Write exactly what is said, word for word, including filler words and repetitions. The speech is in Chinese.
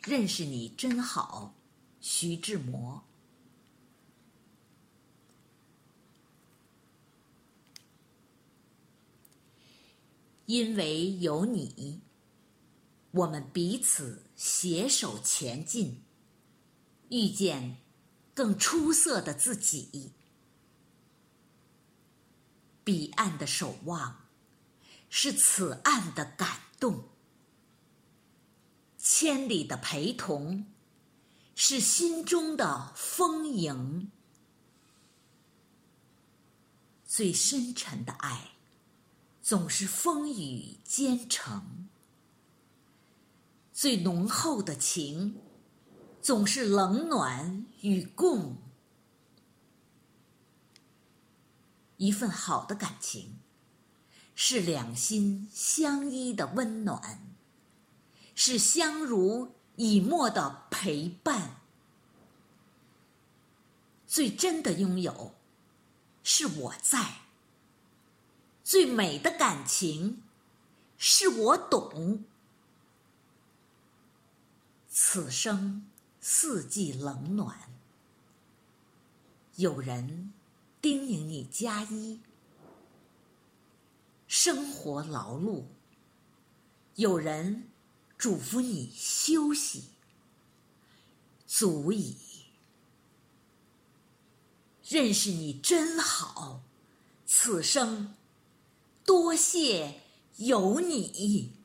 认识你真好，徐志摩。因为有你，我们彼此携手前进，遇见更出色的自己。彼岸的守望，是此岸的感动；千里的陪同，是心中的丰盈。最深沉的爱，总是风雨兼程；最浓厚的情，总是冷暖与共。一份好的感情，是两心相依的温暖，是相濡以沫的陪伴。最真的拥有，是我在；最美的感情，是我懂。此生四季冷暖，有人叮咛你加衣；生活劳碌，有人嘱咐你休息。足矣。认识你真好，此生多谢有你。